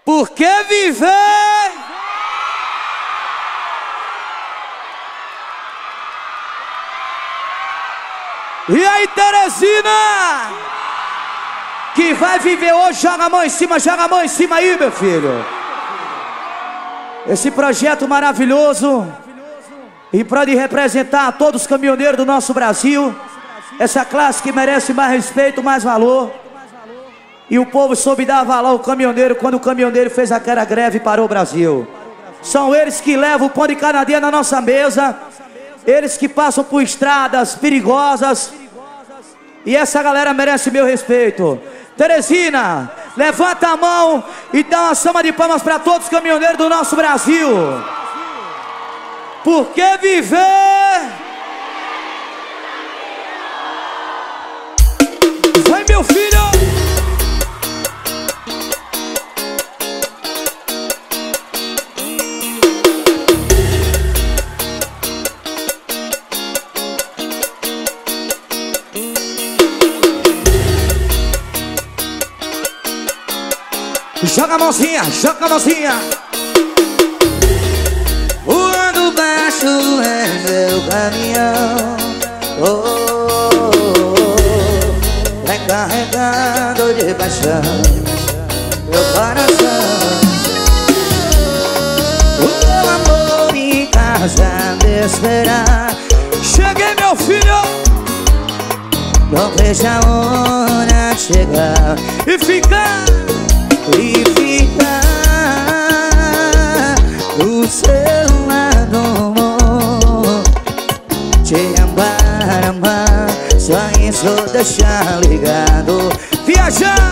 Por que viver? E aí, Teresina? Que vai viver hoje, joga a mão em cima aí, meu filho. Esse projeto maravilhoso, e pode representar todos os caminhoneiros do nosso Brasil. Essa classe que merece mais respeito, mais valor. E o povo soube dar valor ao caminhoneiro quando o caminhoneiro fez aquela greve e parou o Brasil. São eles que levam o pão de cada dia na nossa mesa. Eles que passam por estradas perigosas. E essa galera merece meu respeito. Teresina, levanta a mão e dá uma salva de palmas para todos os caminhoneiros do nosso Brasil. Por que viver? Vai, meu filho! Joga a mãozinha, joga a mãozinha. Voando baixo é meu caminhão, vem carregando de paixão meu coração. O meu amor em casa me esperar. Cheguei, meu filho. Não vejo a hora de chegar e ficar do seu lado, te amar, só isso deixar ligado. Viajar,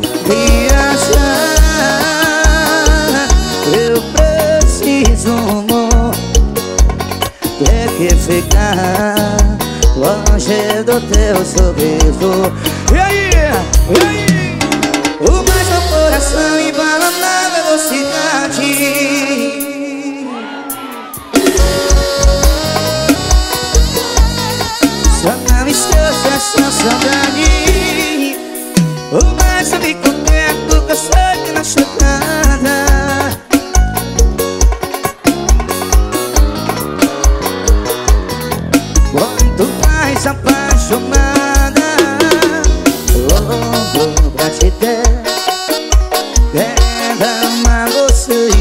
eu preciso, amor, ter que ficar longe do teu sorriso. E aí? E aí? O mais meu coração embala na velocidade. Só não esqueça essa saudade. O mais eu me conecto que eu sei que na chegada muito mais apaixonada. Louco pra te ter, quero amar você,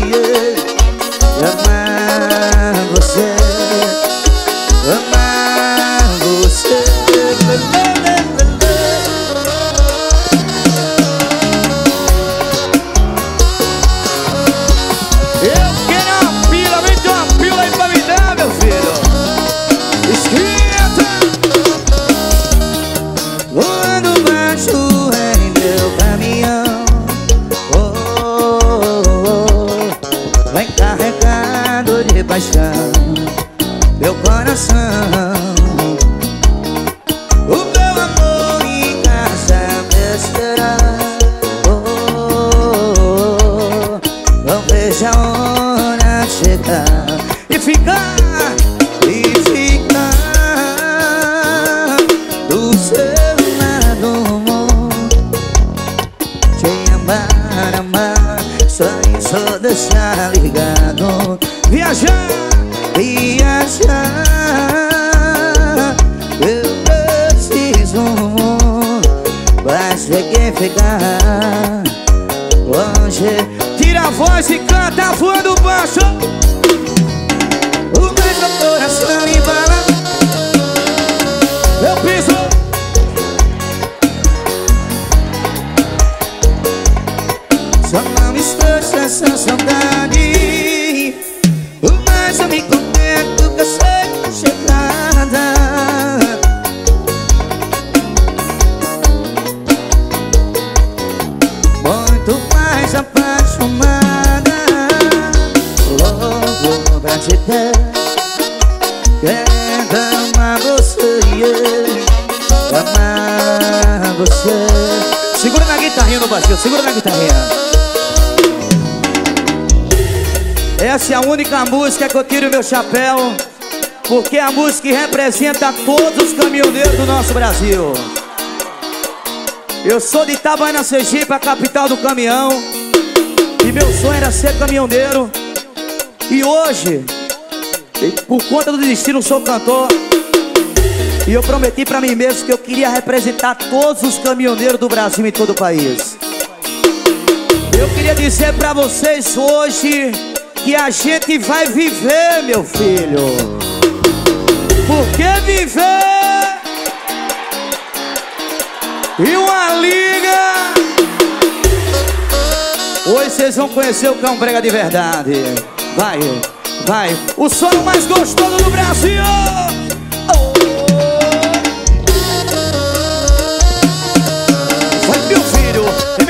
amar você, amar você. Eu quero uma pila, vem ter uma pila aí pra me dar, meu filho. Esquenta. Voando baixo em meu caminhão, vem carregado de paixão meu coração. O meu amor em casa me esperar. Não vejo a hora de chegar E ficar do seu lado, te amar, só isso deixar ligado. viajar, eu preciso, mas ter que ficar longe. tira a voz e canta voando baixo. O meu coração embala, Eu piso. só não me esqueça essa saudade. O mais eu me conecto que eu sei que chegada muito mais apaixonada. Louco pra te ter, quero amar você, amar você. Segura na guitarrinha no baixo, segura na guitarrinha. Essa é a única música que eu tiro o meu chapéu, porque é a música que representa todos os caminhoneiros do nosso Brasil. Eu sou de Itabaiana, Sergipe, a capital do caminhão. E meu queria ser caminhoneiro. E hoje, por conta do destino, sou cantor. E eu prometi pra mim mesmo que eu queria representar todos os caminhoneiros do Brasil e todo o país. Eu queria dizer pra vocês hoje que a gente vai viver, meu filho. Porque viver e uma liga. Hoje vocês vão conhecer o Cão Brega de verdade. Vai, vai. O som mais gostoso do Brasil. Vai, meu filho.